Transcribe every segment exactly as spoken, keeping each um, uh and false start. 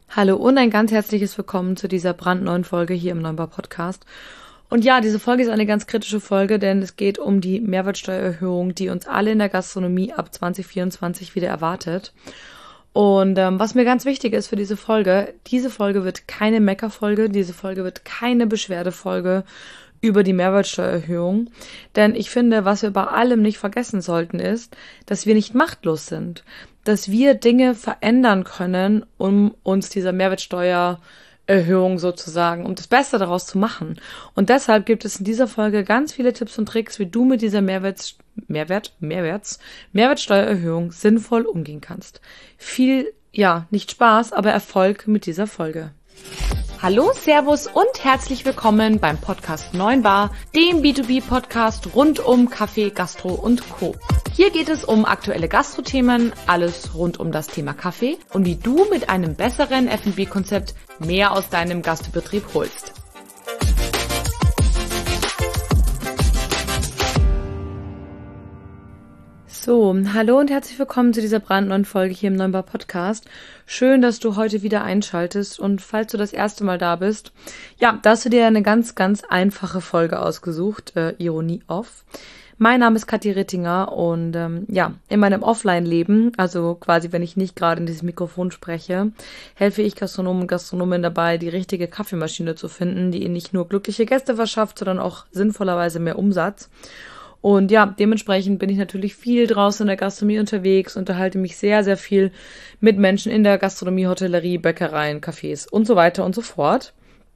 Hallo und ein ganz herzliches Willkommen zu dieser brandneuen Folge hier im Neubau Podcast. Und ja, diese Folge ist eine ganz kritische Folge, denn es geht um die Mehrwertsteuererhöhung, die uns alle in der Gastronomie ab zwanzig vierundzwanzig wieder erwartet. Und ähm, was mir ganz wichtig ist für diese Folge, diese Folge wird keine Meckerfolge, diese Folge wird keine Beschwerdefolge über die Mehrwertsteuererhöhung. Denn ich finde, was wir bei allem nicht vergessen sollten, ist, dass wir nicht machtlos sind. Dass wir Dinge verändern können, um uns dieser Mehrwertsteuererhöhung sozusagen, um das Beste daraus zu machen. Und deshalb gibt es in dieser Folge ganz viele Tipps und Tricks, wie du mit dieser Mehrwert, Mehrwert, Mehrwerts, Mehrwertsteuererhöhung sinnvoll umgehen kannst. Viel, ja, nicht Spaß, aber Erfolg mit dieser Folge. Hallo, Servus und herzlich willkommen beim Podcast neun Bar, dem B zwei B-Podcast rund um Kaffee, Gastro und Co. Hier geht es um aktuelle Gastro-Themen, alles rund um das Thema Kaffee und wie du mit einem besseren F und B-Konzept mehr aus deinem Gastbetrieb holst. So, hallo und herzlich willkommen zu dieser brandneuen Folge hier im neun Bar Podcast. Schön, dass du heute wieder einschaltest und falls du das erste Mal da bist, ja, da hast du dir eine ganz, ganz einfache Folge ausgesucht, äh, Ironie off. Mein Name ist Kathi Rittinger und ähm, ja, in meinem Offline-Leben, also quasi wenn ich nicht gerade in dieses Mikrofon spreche, helfe ich Gastronomen und Gastronomen dabei, die richtige Kaffeemaschine zu finden, die ihnen nicht nur glückliche Gäste verschafft, sondern auch sinnvollerweise mehr Umsatz. Und ja, dementsprechend bin ich natürlich viel draußen in der Gastronomie unterwegs, unterhalte mich sehr, sehr viel mit Menschen in der Gastronomie, Hotellerie, Bäckereien, Cafés und so weiter und so fort.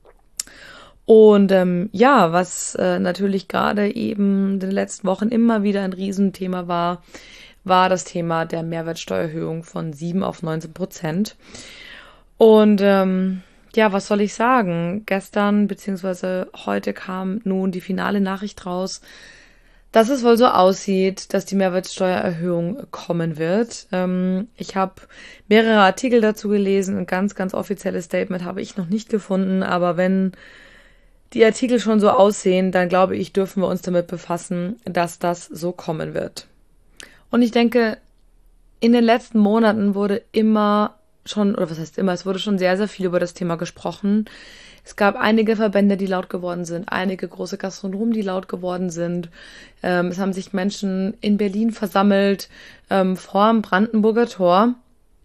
Und ähm, ja, was äh, natürlich gerade eben in den letzten Wochen immer wieder ein Riesenthema war, war das Thema der Mehrwertsteuererhöhung von sieben auf neunzehn Prozent. Und ähm, ja, was soll ich sagen? Gestern beziehungsweise heute kam nun die finale Nachricht raus, dass es wohl so aussieht, dass die Mehrwertsteuererhöhung kommen wird. Ähm, ich habe mehrere Artikel dazu gelesen. Ein ganz, ganz offizielles Statement habe ich noch nicht gefunden. Aber wenn die Artikel schon so aussehen, dann glaube ich, dürfen wir uns damit befassen, dass das so kommen wird. Und ich denke, in den letzten Monaten wurde immer schon, oder was heißt immer, es wurde schon sehr, sehr viel über das Thema gesprochen. Es gab einige Verbände, die laut geworden sind, einige große Gastronomen, die laut geworden sind. Ähm, es haben sich Menschen in Berlin versammelt, ähm, vor dem Brandenburger Tor,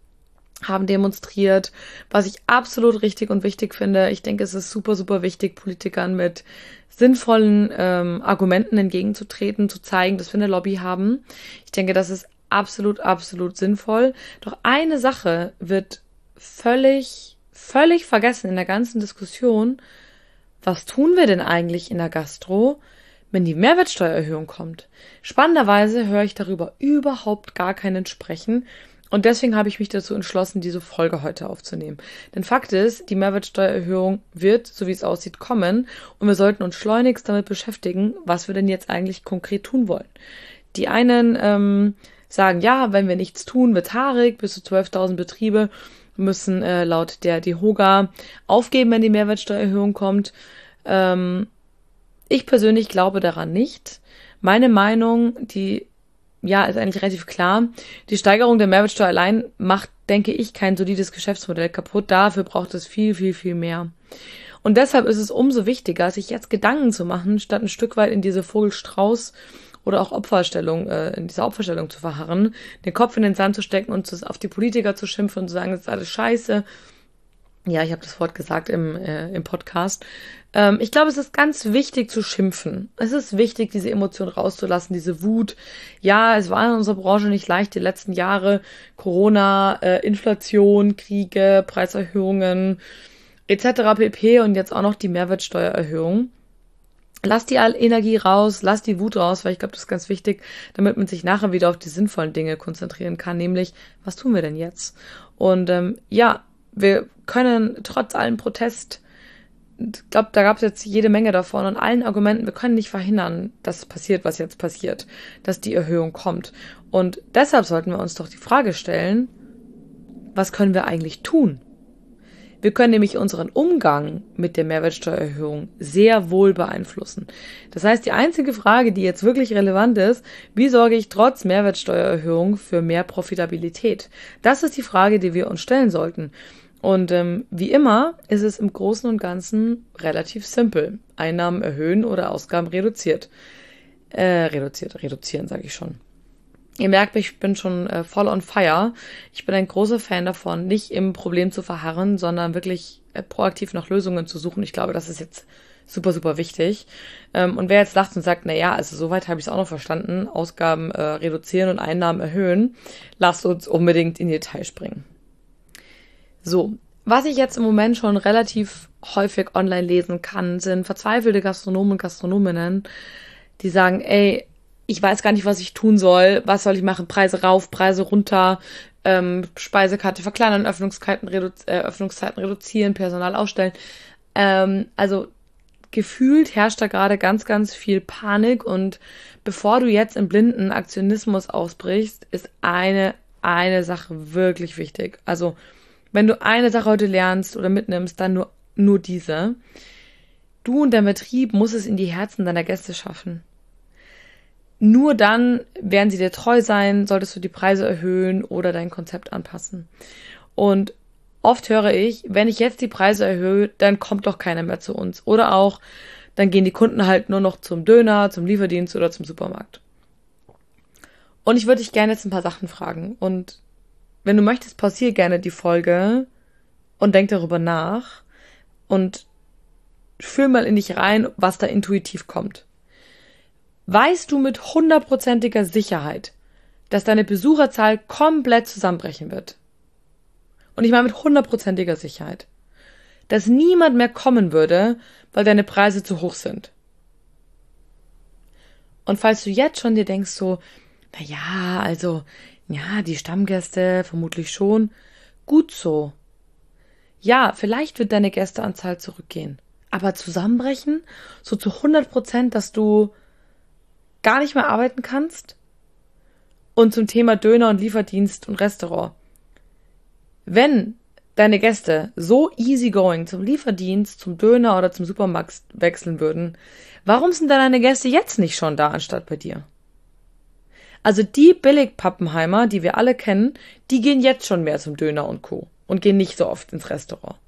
haben demonstriert, was ich absolut richtig und wichtig finde. Ich denke, es ist super, super wichtig, Politikern mit sinnvollen ähm, Argumenten entgegenzutreten, zu zeigen, dass wir eine Lobby haben. Ich denke, das ist absolut, absolut sinnvoll. Doch eine Sache wird völlig völlig vergessen in der ganzen Diskussion. Was tun wir denn eigentlich in der Gastro, wenn die Mehrwertsteuererhöhung kommt? Spannenderweise höre ich darüber überhaupt gar keinen sprechen und deswegen habe ich mich dazu entschlossen, diese Folge heute aufzunehmen. Denn Fakt ist, die Mehrwertsteuererhöhung wird, so wie es aussieht, kommen und wir sollten uns schleunigst damit beschäftigen, was wir denn jetzt eigentlich konkret tun wollen. Die einen ähm, sagen, ja, wenn wir nichts tun, wird haarig, bis zu zwölftausend Betriebe müssen äh, laut der DEHOGA aufgeben, wenn die Mehrwertsteuererhöhung kommt. Ähm, ich persönlich glaube daran nicht. Meine Meinung, die ja ist eigentlich relativ klar. Die Steigerung der Mehrwertsteuer allein macht, denke ich, kein solides Geschäftsmodell kaputt. Dafür braucht es viel, viel, viel mehr. Und deshalb ist es umso wichtiger, sich jetzt Gedanken zu machen, statt ein Stück weit in diese Vogel-Strauß- oder auch Opferstellung, äh, in dieser Opferstellung zu verharren, den Kopf in den Sand zu stecken und zu, auf die Politiker zu schimpfen und zu sagen, das ist alles scheiße. Ja, ich habe das Wort gesagt im, äh, im Podcast. Ähm, ich glaube, es ist ganz wichtig zu schimpfen. Es ist wichtig, diese Emotion rauszulassen, diese Wut. Ja, es war in unserer Branche nicht leicht, die letzten Jahre. Corona, äh, Inflation, Kriege, Preiserhöhungen et cetera pp. Und jetzt auch noch die Mehrwertsteuererhöhung. Lass die Energie raus, lass die Wut raus, weil ich glaube, das ist ganz wichtig, damit man sich nachher wieder auf die sinnvollen Dinge konzentrieren kann, nämlich, was tun wir denn jetzt? Und ähm, ja, wir können trotz allem Protest, ich glaube, da gab es jetzt jede Menge davon und allen Argumenten, wir können nicht verhindern, dass passiert, was jetzt passiert, dass die Erhöhung kommt. Und deshalb sollten wir uns doch die Frage stellen, was können wir eigentlich tun? Wir können nämlich unseren Umgang mit der Mehrwertsteuererhöhung sehr wohl beeinflussen. Das heißt, die einzige Frage, die jetzt wirklich relevant ist, wie sorge ich trotz Mehrwertsteuererhöhung für mehr Profitabilität? Das ist die Frage, die wir uns stellen sollten. Und ähm, wie immer ist es im Großen und Ganzen relativ simpel. Einnahmen erhöhen oder Ausgaben reduziert. Äh, reduziert, reduzieren, sage ich schon. Ihr merkt, ich bin schon äh, voll on fire. Ich bin ein großer Fan davon, nicht im Problem zu verharren, sondern wirklich äh, proaktiv nach Lösungen zu suchen. Ich glaube, das ist jetzt super, super wichtig. Ähm, und wer jetzt lacht und sagt, na ja, also soweit habe ich es auch noch verstanden, Ausgaben äh, reduzieren und Einnahmen erhöhen, lasst uns unbedingt in die Detail springen. So, was ich jetzt im Moment schon relativ häufig online lesen kann, sind verzweifelte Gastronomen und Gastronominnen, die sagen, ey, ich weiß gar nicht, was ich tun soll, was soll ich machen, Preise rauf, Preise runter, ähm, Speisekarte verkleinern, Öffnungszeiten, redu- äh, Öffnungszeiten reduzieren, Personal ausstellen. Ähm, also gefühlt herrscht da gerade ganz, ganz viel Panik und bevor du jetzt im blinden Aktionismus ausbrichst, ist eine, eine Sache wirklich wichtig. Also wenn du eine Sache heute lernst oder mitnimmst, dann nur, nur diese. Du und dein Betrieb musst es in die Herzen deiner Gäste schaffen. Nur dann werden sie dir treu sein, solltest du die Preise erhöhen oder dein Konzept anpassen. Und oft höre ich, wenn ich jetzt die Preise erhöhe, dann kommt doch keiner mehr zu uns. Oder auch, dann gehen die Kunden halt nur noch zum Döner, zum Lieferdienst oder zum Supermarkt. Und ich würde dich gerne jetzt ein paar Sachen fragen. Und wenn du möchtest, pausier gerne die Folge und denk darüber nach und fühl mal in dich rein, was da intuitiv kommt. Weißt du mit hundertprozentiger Sicherheit, dass deine Besucherzahl komplett zusammenbrechen wird? Und ich meine mit hundertprozentiger Sicherheit. Dass niemand mehr kommen würde, weil deine Preise zu hoch sind. Und falls du jetzt schon dir denkst so, na ja, also, ja, die Stammgäste vermutlich schon, gut so. Ja, vielleicht wird deine Gästeanzahl zurückgehen. Aber zusammenbrechen, so zu hundert Prozent, dass du gar nicht mehr arbeiten kannst? Und zum Thema Döner und Lieferdienst und Restaurant. Wenn deine Gäste so easygoing zum Lieferdienst, zum Döner oder zum Supermarkt wechseln würden, warum sind dann deine Gäste jetzt nicht schon da, anstatt bei dir? Also die Billigpappenheimer, die wir alle kennen, die gehen jetzt schon mehr zum Döner und Co. und gehen nicht so oft ins Restaurant.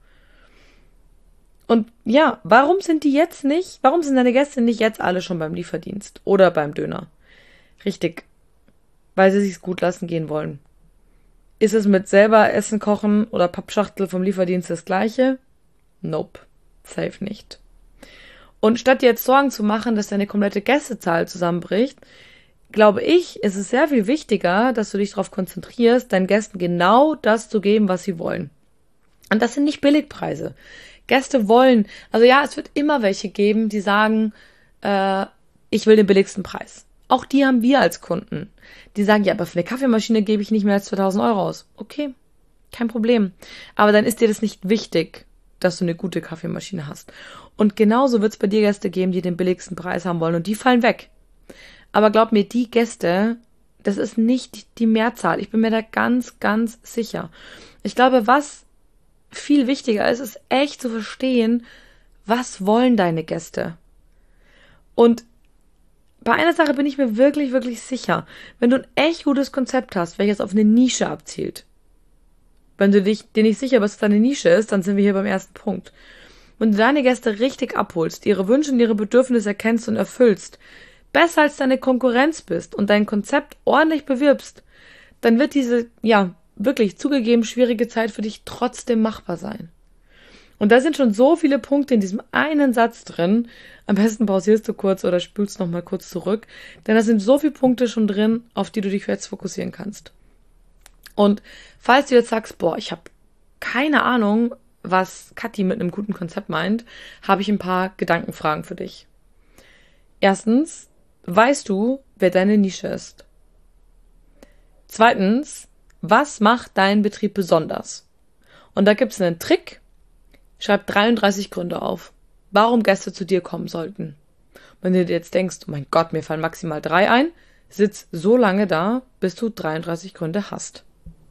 Und ja, warum sind die jetzt nicht, warum sind deine Gäste nicht jetzt alle schon beim Lieferdienst oder beim Döner? Richtig, weil sie sich's gut lassen gehen wollen. Ist es mit selber Essen kochen oder Pappschachtel vom Lieferdienst das Gleiche? Nope, safe nicht. Und statt dir jetzt Sorgen zu machen, dass deine komplette Gästezahl zusammenbricht, glaube ich, ist es sehr viel wichtiger, dass du dich darauf konzentrierst, deinen Gästen genau das zu geben, was sie wollen. Und das sind nicht Billigpreise. Gäste wollen, also ja, es wird immer welche geben, die sagen, äh, ich will den billigsten Preis. Auch die haben wir als Kunden. Die sagen, ja, aber für eine Kaffeemaschine gebe ich nicht mehr als zweitausend Euro aus. Okay, kein Problem. Aber dann ist dir das nicht wichtig, dass du eine gute Kaffeemaschine hast. Und genauso wird es bei dir Gäste geben, die den billigsten Preis haben wollen und die fallen weg. Aber glaub mir, die Gäste, das ist nicht die Mehrzahl. Ich bin mir da ganz, ganz sicher. Ich glaube, was viel wichtiger ist, ist echt zu verstehen, was wollen deine Gäste? Und bei einer Sache bin ich mir wirklich, wirklich sicher. Wenn du ein echt gutes Konzept hast, welches auf eine Nische abzielt, wenn du dich, dir nicht sicher bist, was deine Nische ist, dann sind wir hier beim ersten Punkt. Wenn du deine Gäste richtig abholst, ihre Wünsche und ihre Bedürfnisse erkennst und erfüllst, besser als deine Konkurrenz bist und dein Konzept ordentlich bewirbst, dann wird diese, ja, wirklich zugegeben schwierige Zeit für dich trotzdem machbar sein. Und da sind schon so viele Punkte in diesem einen Satz drin. Am besten pausierst du kurz oder spülst noch mal kurz zurück, denn da sind so viele Punkte schon drin, auf die du dich jetzt fokussieren kannst. Und falls du jetzt sagst, boah, ich habe keine Ahnung, was Kathi mit einem guten Konzept meint, habe ich ein paar Gedankenfragen für dich. Erstens, weißt du, wer deine Nische ist? Zweitens, was macht deinen Betrieb besonders? Und da gibt es einen Trick. Schreib dreiunddreißig Gründe auf, warum Gäste zu dir kommen sollten. Wenn du dir jetzt denkst, oh mein Gott, mir fallen maximal drei ein, sitz so lange da, bis du dreiunddreißig Gründe hast.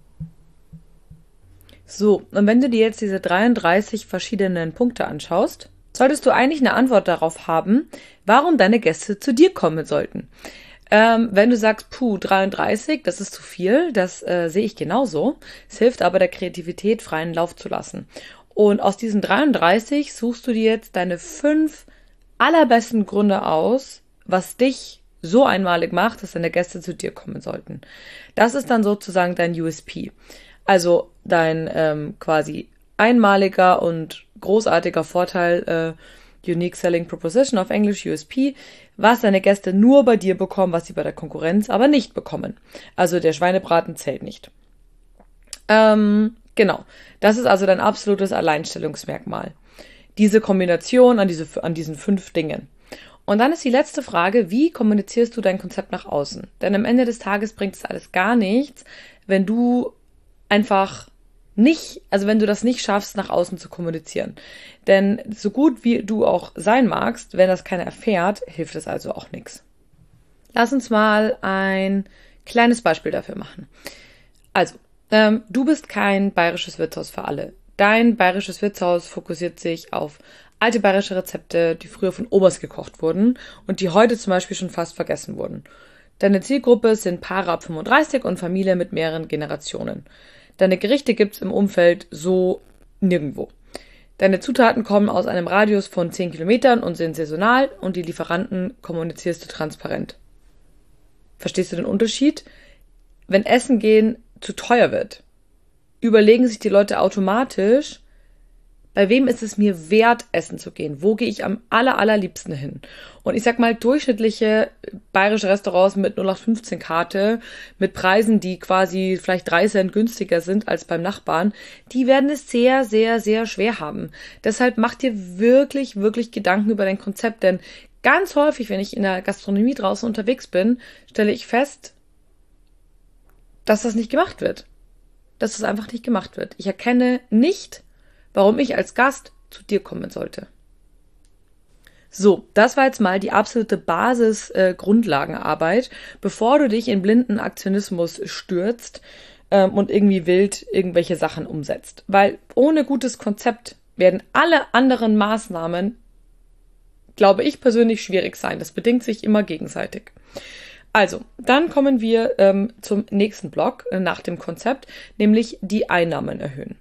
So, und wenn du dir jetzt diese dreiunddreißig verschiedenen Punkte anschaust, solltest du eigentlich eine Antwort darauf haben, warum deine Gäste zu dir kommen sollten. Ähm, wenn du sagst, puh, dreiunddreißig, das ist zu viel, das äh, sehe ich genauso. Es hilft aber der Kreativität freien Lauf zu lassen. Und aus diesen dreiunddreißig suchst du dir jetzt deine fünf allerbesten Gründe aus, was dich so einmalig macht, dass deine Gäste zu dir kommen sollten. Das ist dann sozusagen dein U S P. Also dein ähm, quasi einmaliger und großartiger Vorteil, äh, Unique Selling Proposition auf Englisch, U S P, was deine Gäste nur bei dir bekommen, was sie bei der Konkurrenz aber nicht bekommen. Also der Schweinebraten zählt nicht. Ähm, genau. Das ist also dein absolutes Alleinstellungsmerkmal. Diese Kombination an, diese, an diesen fünf Dingen. Und dann ist die letzte Frage, wie kommunizierst du dein Konzept nach außen? Denn am Ende des Tages bringt es alles gar nichts, wenn du einfach nicht, also wenn du das nicht schaffst, nach außen zu kommunizieren. Denn so gut wie du auch sein magst, wenn das keiner erfährt, hilft es also auch nichts. Lass uns mal ein kleines Beispiel dafür machen. Also, ähm, du bist kein bayerisches Wirtshaus für alle. Dein bayerisches Wirtshaus fokussiert sich auf alte bayerische Rezepte, die früher von Omas gekocht wurden und die heute zum Beispiel schon fast vergessen wurden. Deine Zielgruppe sind Paare ab fünfunddreißig und Familie mit mehreren Generationen. Deine Gerichte gibt's im Umfeld so nirgendwo. Deine Zutaten kommen aus einem Radius von zehn Kilometern und sind saisonal und die Lieferanten kommunizierst du transparent. Verstehst du den Unterschied? Wenn Essen gehen zu teuer wird, überlegen sich die Leute automatisch, bei wem ist es mir wert, essen zu gehen? Wo gehe ich am aller, allerliebsten hin? Und ich sag mal, durchschnittliche bayerische Restaurants mit null acht fünfzehn Karte, mit Preisen, die quasi vielleicht drei Cent günstiger sind als beim Nachbarn, die werden es sehr, sehr, sehr schwer haben. Deshalb mach dir wirklich, wirklich Gedanken über dein Konzept, denn ganz häufig, wenn ich in der Gastronomie draußen unterwegs bin, stelle ich fest, dass das nicht gemacht wird. Dass das einfach nicht gemacht wird. Ich erkenne nicht, warum ich als Gast zu dir kommen sollte. So, das war jetzt mal die absolute Basis-Grundlagenarbeit, äh, bevor du dich in blinden Aktionismus stürzt ähm, und irgendwie wild irgendwelche Sachen umsetzt. Weil ohne gutes Konzept werden alle anderen Maßnahmen, glaube ich persönlich, schwierig sein. Das bedingt sich immer gegenseitig. Also, dann kommen wir ähm, zum nächsten Block äh, nach dem Konzept, nämlich die Einnahmen erhöhen.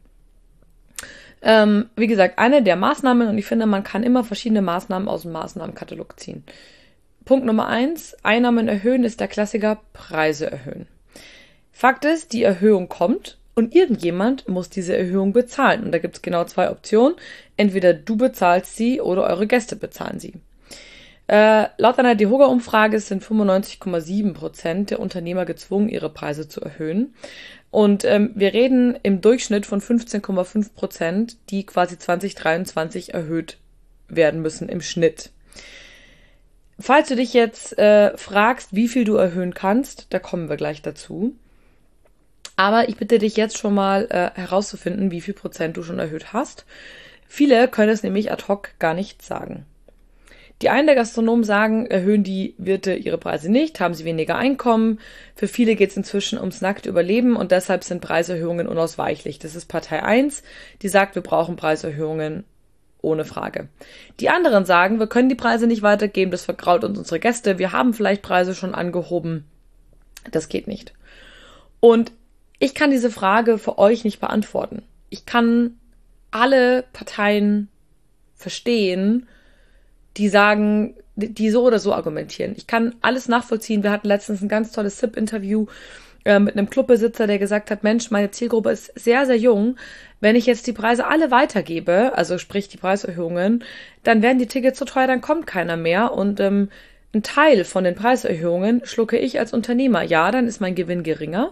Ähm, wie gesagt, eine der Maßnahmen, und ich finde, man kann immer verschiedene Maßnahmen aus dem Maßnahmenkatalog ziehen. Punkt Nummer eins, Einnahmen erhöhen, ist der Klassiker Preise erhöhen. Fakt ist, die Erhöhung kommt und irgendjemand muss diese Erhöhung bezahlen. Und da gibt es genau zwei Optionen. Entweder du bezahlst sie oder eure Gäste bezahlen sie. Äh, laut einer DEHOGA-Umfrage sind fünfundneunzig Komma sieben Prozent der Unternehmer gezwungen, ihre Preise zu erhöhen. Und ähm, wir reden im Durchschnitt von fünfzehn Komma fünf Prozent, die quasi zwanzig dreiundzwanzig erhöht werden müssen im Schnitt. Falls du dich jetzt äh, fragst, wie viel du erhöhen kannst, da kommen wir gleich dazu. Aber ich bitte dich jetzt schon mal äh, herauszufinden, wie viel Prozent du schon erhöht hast. Viele können es nämlich ad hoc gar nicht sagen. Die einen der Gastronomen sagen, erhöhen die Wirte ihre Preise nicht, haben sie weniger Einkommen. Für viele geht es inzwischen ums nackte Überleben und deshalb sind Preiserhöhungen unausweichlich. Das ist Partei eins, die sagt, wir brauchen Preiserhöhungen ohne Frage. Die anderen sagen, wir können die Preise nicht weitergeben, das vergrault uns unsere Gäste, wir haben vielleicht Preise schon angehoben. Das geht nicht. Und ich kann diese Frage für euch nicht beantworten. Ich kann alle Parteien verstehen, die sagen, die so oder so argumentieren. Ich kann alles nachvollziehen. Wir hatten letztens ein ganz tolles S I P-Interview äh, mit einem Clubbesitzer, der gesagt hat, Mensch, meine Zielgruppe ist sehr, sehr jung. Wenn ich jetzt die Preise alle weitergebe, also sprich die Preiserhöhungen, dann werden die Tickets so teuer, dann kommt keiner mehr. Und ähm, ein Teil von den Preiserhöhungen schlucke ich als Unternehmer. Ja, dann ist mein Gewinn geringer.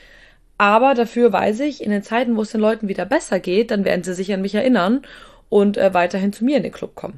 Aber dafür weiß ich, in den Zeiten, wo es den Leuten wieder besser geht, dann werden sie sich an mich erinnern und äh, weiterhin zu mir in den Club kommen.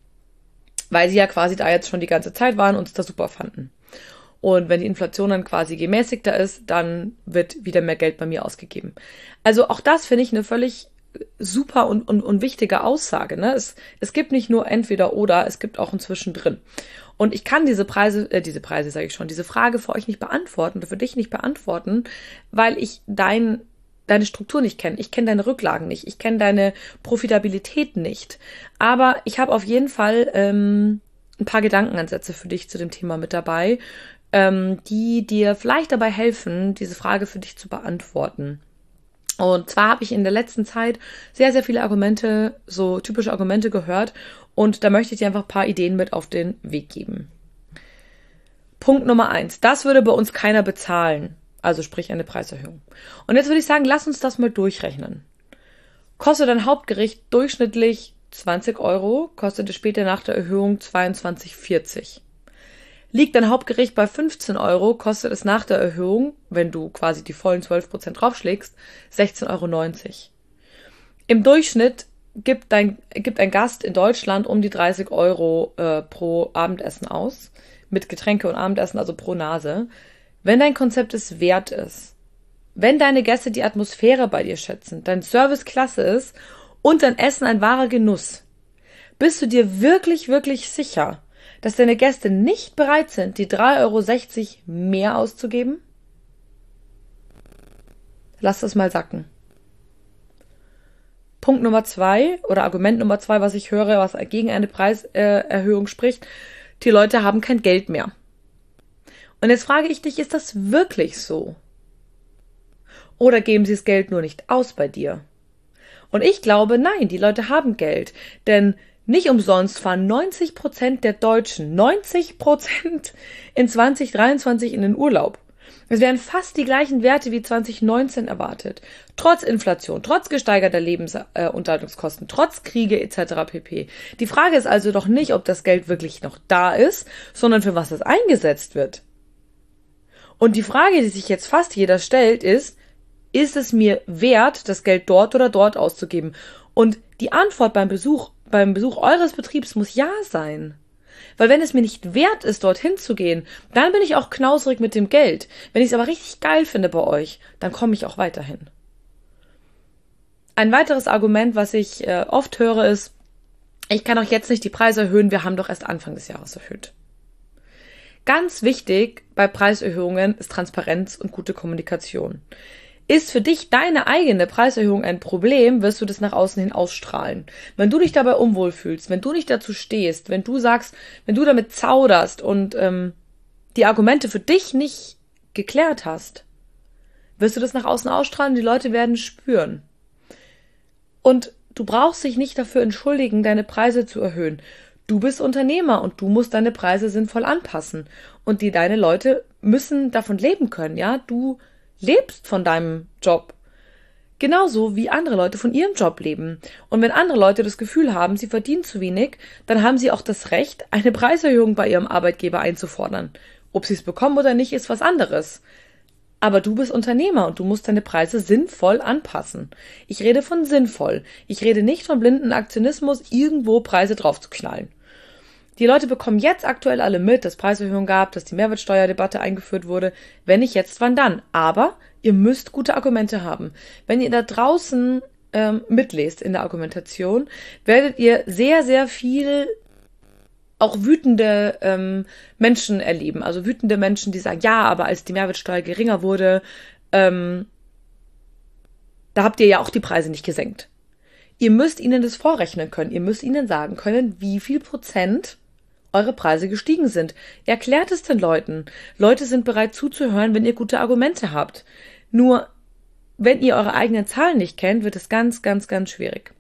Weil sie ja quasi da jetzt schon die ganze Zeit waren und es da super fanden. Und wenn die Inflation dann quasi gemäßigter ist, dann wird wieder mehr Geld bei mir ausgegeben. Also auch das finde ich eine völlig super und, und, und wichtige Aussage. Ne? Es, es gibt nicht nur entweder oder, es gibt auch ein Zwischendrin. Und ich kann diese Preise, äh, diese Preise sage ich schon, diese Frage für euch nicht beantworten oder für dich nicht beantworten, weil ich dein deine Struktur nicht kenne. Ich kenne deine Rücklagen nicht. Ich kenne deine Profitabilität nicht. Aber ich habe auf jeden Fall ähm, ein paar Gedankenansätze für dich zu dem Thema mit dabei, ähm, die dir vielleicht dabei helfen, diese Frage für dich zu beantworten. Und zwar habe ich in der letzten Zeit sehr, sehr viele Argumente, so typische Argumente gehört. Und da möchte ich dir einfach ein paar Ideen mit auf den Weg geben. Punkt Nummer eins. Das würde bei uns keiner bezahlen. Also sprich eine Preiserhöhung. Und jetzt würde ich sagen, lass uns das mal durchrechnen. Kostet ein Hauptgericht durchschnittlich zwanzig Euro, kostet es später nach der Erhöhung zweiundzwanzig vierzig. Liegt ein Hauptgericht bei fünfzehn Euro, kostet es nach der Erhöhung, wenn du quasi die vollen zwölf Prozent draufschlägst, sechzehn Euro neunzig. Im Durchschnitt gibt ein, gibt ein Gast in Deutschland um die dreißig Euro äh, pro Abendessen aus, mit Getränke und Abendessen, also pro Nase. Wenn dein Konzept es wert ist, wenn deine Gäste die Atmosphäre bei dir schätzen, dein Service klasse ist und dein Essen ein wahrer Genuss, bist du dir wirklich, wirklich sicher, dass deine Gäste nicht bereit sind, die drei Euro sechzig mehr auszugeben? Lass das mal sacken. Punkt Nummer zwei oder Argument Nummer zwei, was ich höre, was gegen eine Preiserhöhung spricht, die Leute haben kein Geld mehr. Und jetzt frage ich dich, ist das wirklich so? Oder geben sie das Geld nur nicht aus bei dir? Und ich glaube, nein, die Leute haben Geld, denn nicht umsonst fahren neunzig Prozent der Deutschen, neunzig Prozent in zwanzig dreiundzwanzig in den Urlaub. Es wären fast die gleichen Werte wie zwanzig neunzehn erwartet. Trotz Inflation, trotz gesteigerter Lebensunterhaltungskosten, trotz Kriege et cetera pp. Die Frage ist also doch nicht, ob das Geld wirklich noch da ist, sondern für was es eingesetzt wird. Und die Frage, die sich jetzt fast jeder stellt, ist, ist es mir wert, das Geld dort oder dort auszugeben? Und die Antwort beim Besuch beim Besuch eures Betriebs muss ja sein. Weil wenn es mir nicht wert ist, dorthin zu gehen, dann bin ich auch knauserig mit dem Geld. Wenn ich es aber richtig geil finde bei euch, dann komme ich auch weiterhin. Ein weiteres Argument, was ich äh, oft höre, ist, ich kann auch jetzt nicht die Preise erhöhen, wir haben doch erst Anfang des Jahres erhöht. Ganz wichtig bei Preiserhöhungen ist Transparenz und gute Kommunikation. Ist für dich deine eigene Preiserhöhung ein Problem, wirst du das nach außen hin ausstrahlen. Wenn du dich dabei unwohl fühlst, wenn du nicht dazu stehst, wenn du sagst, wenn du damit zauderst und ähm, die Argumente für dich nicht geklärt hast, wirst du das nach außen ausstrahlen, die Leute werden spüren. Und du brauchst dich nicht dafür entschuldigen, deine Preise zu erhöhen. Du bist Unternehmer und du musst deine Preise sinnvoll anpassen. Und die deine Leute müssen davon leben können, ja? Du lebst von deinem Job. Genauso wie andere Leute von ihrem Job leben. Und wenn andere Leute das Gefühl haben, sie verdienen zu wenig, dann haben sie auch das Recht, eine Preiserhöhung bei ihrem Arbeitgeber einzufordern. Ob sie es bekommen oder nicht, ist was anderes. Aber du bist Unternehmer und du musst deine Preise sinnvoll anpassen. Ich rede von sinnvoll. Ich rede nicht von blinden Aktionismus, irgendwo Preise draufzuknallen. Die Leute bekommen jetzt aktuell alle mit, dass Preiserhöhungen gab, dass die Mehrwertsteuerdebatte eingeführt wurde. Wenn nicht jetzt, wann dann? Aber ihr müsst gute Argumente haben. Wenn ihr da draußen ähm, mitlest in der Argumentation, werdet ihr sehr, sehr viel auch wütende ähm, Menschen erleben. Also wütende Menschen, die sagen, ja, aber als die Mehrwertsteuer geringer wurde, ähm, da habt ihr ja auch die Preise nicht gesenkt. Ihr müsst ihnen das vorrechnen können. Ihr müsst ihnen sagen können, wie viel Prozent eure Preise gestiegen sind. Erklärt es den Leuten. Leute sind bereit zuzuhören, wenn ihr gute Argumente habt. Nur, wenn ihr eure eigenen Zahlen nicht kennt, wird es ganz, ganz, ganz schwierig.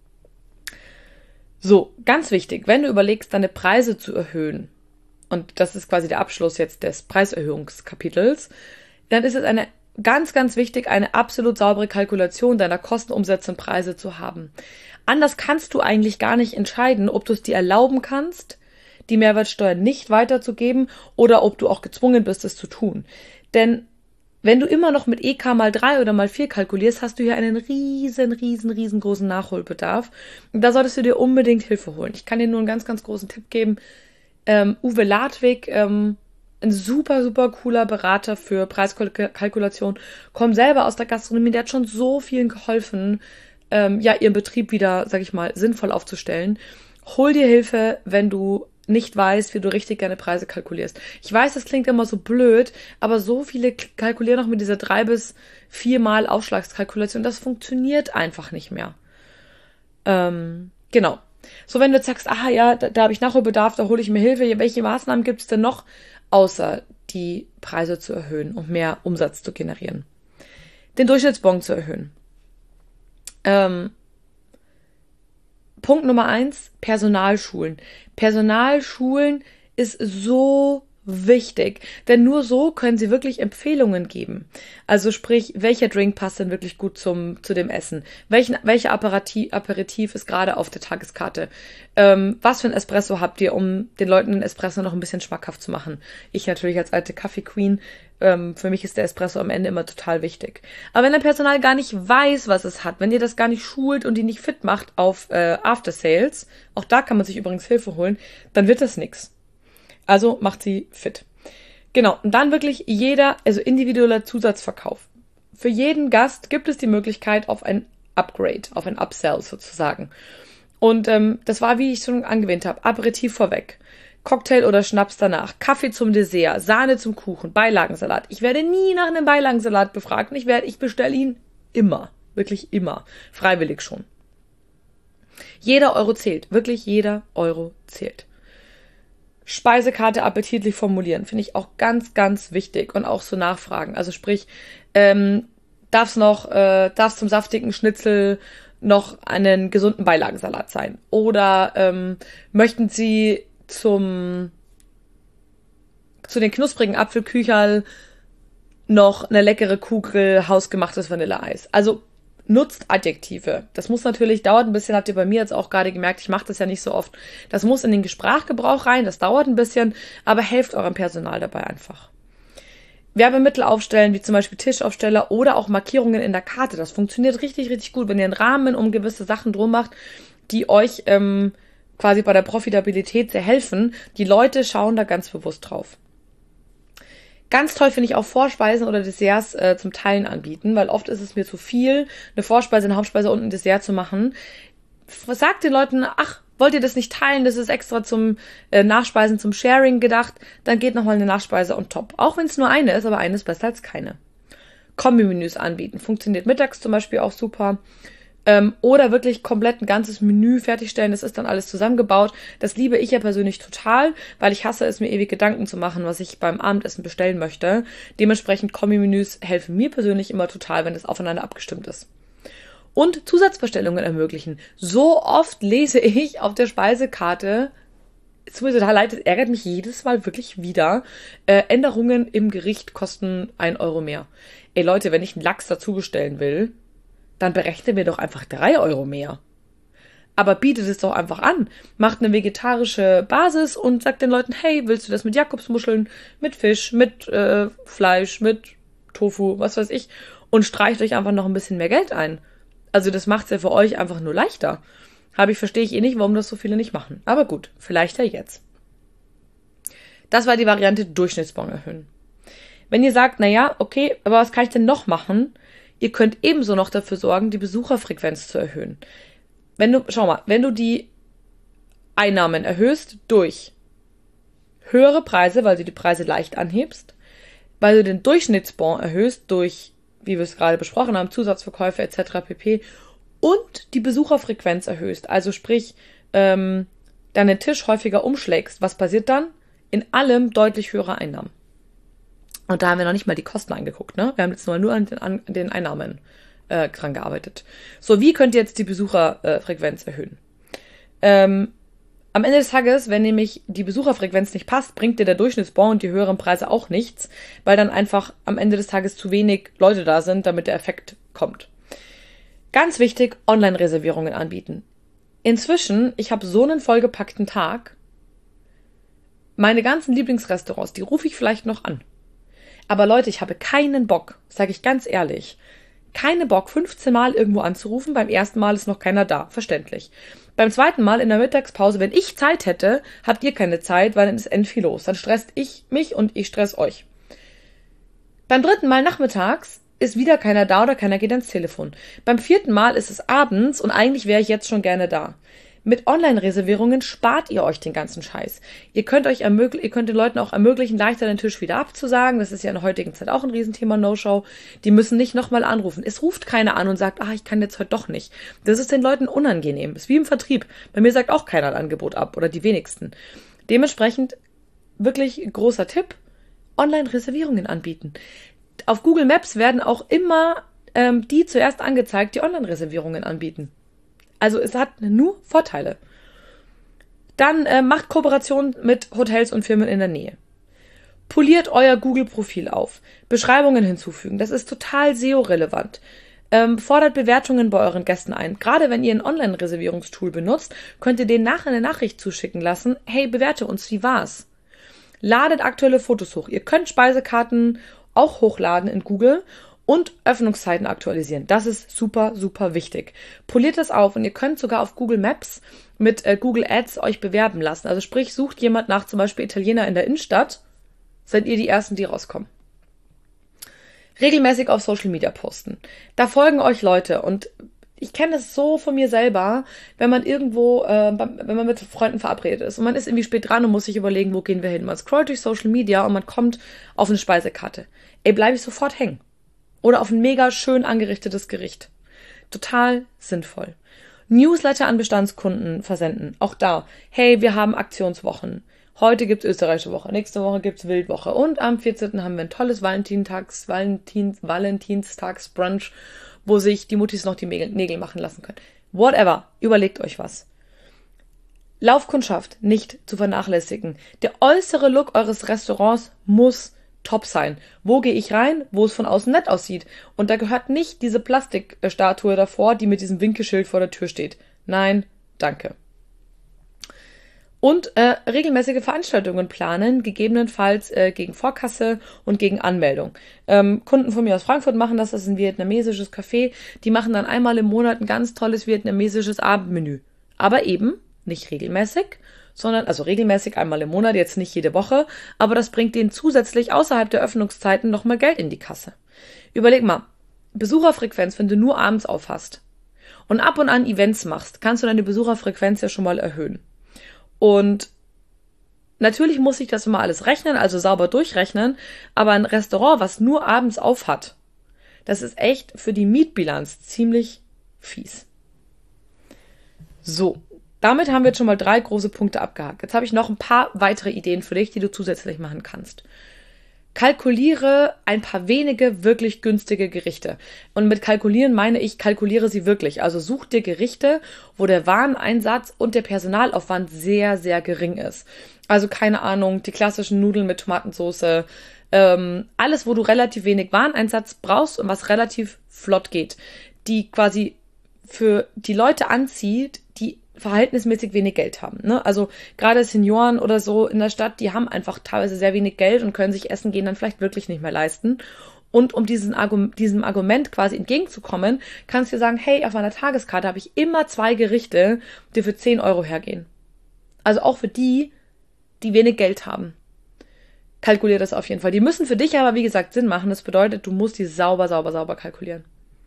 So, ganz wichtig, wenn du überlegst, deine Preise zu erhöhen, und das ist quasi der Abschluss jetzt des Preiserhöhungskapitels, dann ist es eine ganz, ganz wichtig, eine absolut saubere Kalkulation deiner Kosten, Umsätze und Preise zu haben. Anders kannst du eigentlich gar nicht entscheiden, ob du es dir erlauben kannst, die Mehrwertsteuer nicht weiterzugeben oder ob du auch gezwungen bist, es zu tun. Denn wenn du immer noch mit E K mal drei oder mal vier kalkulierst, hast du hier einen riesen, riesen, riesengroßen Nachholbedarf. Und da solltest du dir unbedingt Hilfe holen. Ich kann dir nur einen ganz, ganz großen Tipp geben. Ähm, Uwe Ladwig, ähm, ein super, super cooler Berater für Preiskalkulation, kommt selber aus der Gastronomie, der hat schon so vielen geholfen, ähm, ja, ihren Betrieb wieder, sag ich mal, sinnvoll aufzustellen. Hol dir Hilfe, wenn du nicht weißt, wie du richtig deine Preise kalkulierst. Ich weiß, das klingt immer so blöd, aber so viele kalkulieren noch mit dieser drei bis viermal Aufschlagskalkulation. Das funktioniert einfach nicht mehr. Ähm, genau. So, wenn du jetzt sagst, ah ja, da, da habe ich Nachholbedarf, da hole ich mir Hilfe. Welche Maßnahmen gibt es denn noch, außer die Preise zu erhöhen, um mehr Umsatz zu generieren. Den Durchschnittsbon zu erhöhen. Ähm, Punkt Nummer eins, Personalschulen. Personalschulen ist so wichtig, denn nur so können sie wirklich Empfehlungen geben. Also sprich, welcher Drink passt denn wirklich gut zum zu dem Essen? Welchen, welcher Aperitif, Aperitif ist gerade auf der Tageskarte? Ähm, was für ein Espresso habt ihr, um den Leuten den Espresso noch ein bisschen schmackhaft zu machen? Ich natürlich als alte Kaffee-Queen, ähm, für mich ist der Espresso am Ende immer total wichtig. Aber wenn der Personal gar nicht weiß, was es hat, wenn ihr das gar nicht schult und die nicht fit macht auf äh, After Sales, auch da kann man sich übrigens Hilfe holen, dann wird das nix. Also macht sie fit. Genau, und dann wirklich jeder, also individueller Zusatzverkauf. Für jeden Gast gibt es die Möglichkeit auf ein Upgrade, auf ein Upsell sozusagen. Und ähm, das war, wie ich schon angewähnt habe, Aperitif vorweg, Cocktail oder Schnaps danach, Kaffee zum Dessert, Sahne zum Kuchen, Beilagensalat. Ich werde nie nach einem Beilagensalat befragt und ich werde, ich bestelle ihn immer, wirklich immer, freiwillig schon. Jeder Euro zählt, wirklich jeder Euro zählt. Speisekarte appetitlich formulieren, finde ich auch ganz, ganz wichtig und auch so nachfragen. Also sprich, ähm, darf's noch, äh, darf's zum saftigen Schnitzel noch einen gesunden Beilagensalat sein? Oder ähm, möchten Sie zum zu den knusprigen Apfelkücherl noch eine leckere Kugel hausgemachtes Vanilleeis? Also nutzt Adjektive. Das muss natürlich, dauert ein bisschen, habt ihr bei mir jetzt auch gerade gemerkt, ich mache das ja nicht so oft. Das muss in den Sprachgebrauch rein, das dauert ein bisschen, aber helft eurem Personal dabei einfach. Werbemittel aufstellen, wie zum Beispiel Tischaufsteller oder auch Markierungen in der Karte. Das funktioniert richtig, richtig gut, wenn ihr einen Rahmen um gewisse Sachen drum macht, die euch ähm, quasi bei der Profitabilität sehr helfen. Die Leute schauen da ganz bewusst drauf. Ganz toll finde ich auch Vorspeisen oder Desserts äh, zum Teilen anbieten, weil oft ist es mir zu viel, eine Vorspeise, eine Hauptspeise und ein Dessert zu machen. Sagt den Leuten, ach, wollt ihr das nicht teilen, das ist extra zum äh, Nachspeisen, zum Sharing gedacht, dann geht nochmal eine Nachspeise on top. Auch wenn es nur eine ist, aber eine ist besser als keine. Kombi-Menüs anbieten, funktioniert mittags zum Beispiel auch super. Ähm, oder wirklich komplett ein ganzes Menü fertigstellen, das ist dann alles zusammengebaut. Das liebe ich ja persönlich total, weil ich hasse es, mir ewig Gedanken zu machen, was ich beim Abendessen bestellen möchte. Dementsprechend Kombi-Menüs helfen mir persönlich immer total, wenn es aufeinander abgestimmt ist. Und Zusatzbestellungen ermöglichen. So oft lese ich auf der Speisekarte, es tut mir total leid, es ärgert mich jedes Mal wirklich wieder, äh, Änderungen im Gericht kosten ein Euro mehr. Ey Leute, wenn ich einen Lachs dazu bestellen will, dann berechnen wir doch einfach drei Euro mehr. Aber bietet es doch einfach an. Macht eine vegetarische Basis und sagt den Leuten, hey, willst du das mit Jakobsmuscheln, mit Fisch, mit äh, Fleisch, mit Tofu, was weiß ich, und streicht euch einfach noch ein bisschen mehr Geld ein. Also das macht es ja für euch einfach nur leichter. Habe ich, verstehe ich eh nicht, warum das so viele nicht machen. Aber gut, vielleicht ja jetzt. Das war die Variante Durchschnittsbon erhöhen. Wenn ihr sagt, naja, okay, aber was kann ich denn noch machen? Ihr könnt ebenso noch dafür sorgen, die Besucherfrequenz zu erhöhen. Wenn du, schau mal, wenn du die Einnahmen erhöhst durch höhere Preise, weil du die Preise leicht anhebst, weil du den Durchschnittsbon erhöhst durch, wie wir es gerade besprochen haben, Zusatzverkäufe et cetera pp. Und die Besucherfrequenz erhöhst, also sprich, ähm, deinen Tisch häufiger umschlägst, was passiert dann? In allem deutlich höhere Einnahmen. Und da haben wir noch nicht mal die Kosten angeguckt, ne? Wir haben jetzt nur an den, an den Einnahmen äh, dran gearbeitet. So, wie könnt ihr jetzt die Besucherfrequenz erhöhen? Ähm, am Ende des Tages, wenn nämlich die Besucherfrequenz nicht passt, bringt dir der Durchschnittsbon und die höheren Preise auch nichts, weil dann einfach am Ende des Tages zu wenig Leute da sind, damit der Effekt kommt. Ganz wichtig, Online-Reservierungen anbieten. Inzwischen, ich habe so einen vollgepackten Tag, meine ganzen Lieblingsrestaurants, die rufe ich vielleicht noch an. Aber Leute, ich habe keinen Bock, sage ich ganz ehrlich, keinen Bock, fünfzehn Mal irgendwo anzurufen. Beim ersten Mal ist noch keiner da, verständlich. Beim zweiten Mal in der Mittagspause, wenn ich Zeit hätte, habt ihr keine Zeit, weil dann ist end viel los. Dann stresst ich mich und ich stress euch. Beim dritten Mal nachmittags ist wieder keiner da oder keiner geht ans Telefon. Beim vierten Mal ist es abends und eigentlich wäre ich jetzt schon gerne da. Mit Online-Reservierungen spart ihr euch den ganzen Scheiß. Ihr könnt euch ermöglichen, ihr könnt den Leuten auch ermöglichen, leichter den Tisch wieder abzusagen. Das ist ja in der heutigen Zeit auch ein Riesenthema, No-Show. Die müssen nicht nochmal anrufen. Es ruft keiner an und sagt, ah, ich kann jetzt heute doch nicht. Das ist den Leuten unangenehm. Das ist wie im Vertrieb. Bei mir sagt auch keiner ein Angebot ab oder die wenigsten. Dementsprechend wirklich großer Tipp. Online-Reservierungen anbieten. Auf Google Maps werden auch immer ähm, die zuerst angezeigt, die Online-Reservierungen anbieten. Also es hat nur Vorteile. Dann äh, macht Kooperationen mit Hotels und Firmen in der Nähe. Poliert euer Google-Profil auf. Beschreibungen hinzufügen. Das ist total S E O-relevant. Ähm, fordert Bewertungen bei euren Gästen ein. Gerade wenn ihr ein Online-Reservierungstool benutzt, könnt ihr denen nachher eine Nachricht zuschicken lassen. Hey, bewerte uns, wie war's? Ladet aktuelle Fotos hoch. Ihr könnt Speisekarten auch hochladen in Google und Öffnungszeiten aktualisieren. Das ist super, super wichtig. Poliert das auf und ihr könnt sogar auf Google Maps mit äh, Google Ads euch bewerben lassen. Also sprich, sucht jemand nach zum Beispiel Italiener in der Innenstadt, seid ihr die Ersten, die rauskommen. Regelmäßig auf Social Media posten. Da folgen euch Leute und ich kenne das so von mir selber, wenn man irgendwo, äh, wenn man mit Freunden verabredet ist und man ist irgendwie spät dran und muss sich überlegen, wo gehen wir hin. Man scrollt durch Social Media und man kommt auf eine Speisekarte. Ey, bleibe ich sofort hängen. Oder auf ein mega schön angerichtetes Gericht. Total sinnvoll. Newsletter an Bestandskunden versenden. Auch da. Hey, wir haben Aktionswochen. Heute gibt's österreichische Woche, nächste Woche gibt's Wildwoche und am vierzehnten haben wir ein tolles Valentinstags, Valentins, Valentinstagsbrunch, wo sich die Muttis noch die Nägel machen lassen können. Whatever. Überlegt euch was. Laufkundschaft nicht zu vernachlässigen. Der äußere Look eures Restaurants muss top sein. Wo gehe ich rein, wo es von außen nett aussieht? Und da gehört nicht diese Plastikstatue davor, die mit diesem Winkelschild vor der Tür steht. Nein, danke. Und äh, regelmäßige Veranstaltungen planen, gegebenenfalls äh, gegen Vorkasse und gegen Anmeldung. Ähm, Kunden von mir aus Frankfurt machen das, das ist ein vietnamesisches Café. Die machen dann einmal im Monat ein ganz tolles vietnamesisches Abendmenü. Aber eben nicht regelmäßig, sondern, also regelmäßig einmal im Monat, jetzt nicht jede Woche, aber das bringt denen zusätzlich außerhalb der Öffnungszeiten nochmal Geld in die Kasse. Überleg mal, Besucherfrequenz, wenn du nur abends auf hast und ab und an Events machst, kannst du deine Besucherfrequenz ja schon mal erhöhen. Und natürlich muss ich das immer alles rechnen, also sauber durchrechnen, aber ein Restaurant, was nur abends auf hat, das ist echt für die Mietbilanz ziemlich fies. So, damit haben wir jetzt schon mal drei große Punkte abgehakt. Jetzt habe ich noch ein paar weitere Ideen für dich, die du zusätzlich machen kannst. Kalkuliere ein paar wenige wirklich günstige Gerichte. Und mit kalkulieren meine ich, kalkuliere sie wirklich. Also such dir Gerichte, wo der Wareneinsatz und der Personalaufwand sehr, sehr gering ist. Also keine Ahnung, die klassischen Nudeln mit Tomatensauce, ähm, alles, wo du relativ wenig Wareneinsatz brauchst und was relativ flott geht. Die quasi für die Leute anzieht, die verhältnismäßig wenig Geld haben. Ne? Also gerade Senioren oder so in der Stadt, die haben einfach teilweise sehr wenig Geld und können sich Essen gehen dann vielleicht wirklich nicht mehr leisten. Und um diesen Argum- diesem Argument quasi entgegenzukommen, kannst du dir sagen, hey, auf meiner Tageskarte habe ich immer zwei Gerichte, die für zehn Euro hergehen. Also auch für die, die wenig Geld haben. Kalkulier das auf jeden Fall. Die müssen für dich aber, wie gesagt, Sinn machen. Das bedeutet, du musst die sauber, sauber, sauber kalkulieren.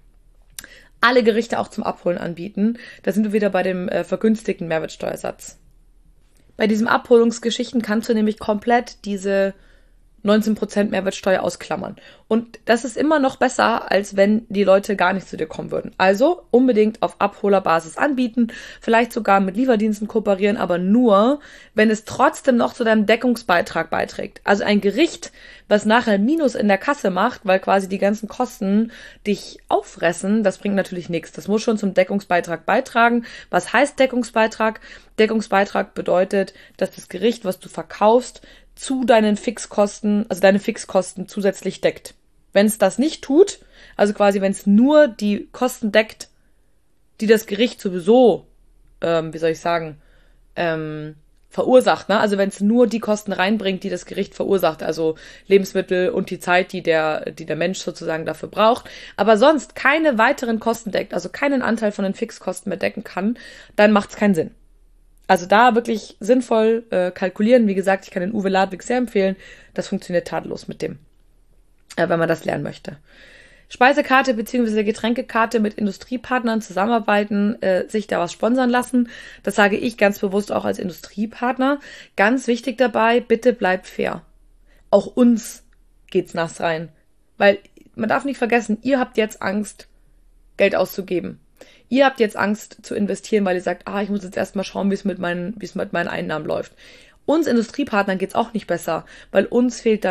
Alle Gerichte auch zum Abholen anbieten. Da sind wir wieder bei dem äh, vergünstigten Mehrwertsteuersatz. Bei diesen Abholungsgeschichten kannst du nämlich komplett diese neunzehn Prozent Mehrwertsteuer ausklammern. Und das ist immer noch besser, als wenn die Leute gar nicht zu dir kommen würden. Also unbedingt auf Abholerbasis anbieten, vielleicht sogar mit Lieferdiensten kooperieren, aber nur, wenn es trotzdem noch zu deinem Deckungsbeitrag beiträgt. Also ein Gericht, was nachher ein Minus in der Kasse macht, weil quasi die ganzen Kosten dich auffressen, das bringt natürlich nichts. Das muss schon zum Deckungsbeitrag beitragen. Was heißt Deckungsbeitrag? Deckungsbeitrag bedeutet, dass das Gericht, was du verkaufst, zu deinen Fixkosten, also deine Fixkosten zusätzlich deckt. Wenn es das nicht tut, also quasi wenn es nur die Kosten deckt, die das Gericht sowieso, ähm, wie soll ich sagen, ähm, verursacht, ne? Also wenn es nur die Kosten reinbringt, die das Gericht verursacht, also Lebensmittel und die Zeit, die der, die der Mensch sozusagen dafür braucht, aber sonst keine weiteren Kosten deckt, also keinen Anteil von den Fixkosten mehr decken kann, dann macht es keinen Sinn. Also da wirklich sinnvoll äh, kalkulieren. Wie gesagt, ich kann den Uwe Ladwig sehr empfehlen. Das funktioniert tadellos mit dem, äh, wenn man das lernen möchte. Speisekarte bzw. Getränkekarte mit Industriepartnern zusammenarbeiten, äh, sich da was sponsern lassen. Das sage ich ganz bewusst auch als Industriepartner. Ganz wichtig dabei, bitte bleibt fair. Auch uns geht's nass rein. Weil man darf nicht vergessen, ihr habt jetzt Angst, Geld auszugeben. Ihr habt jetzt Angst zu investieren, weil ihr sagt, ah, ich muss jetzt erstmal schauen, wie es mit meinen, wie es mit meinen Einnahmen läuft. Uns Industriepartnern geht's auch nicht besser, weil uns fehlt dann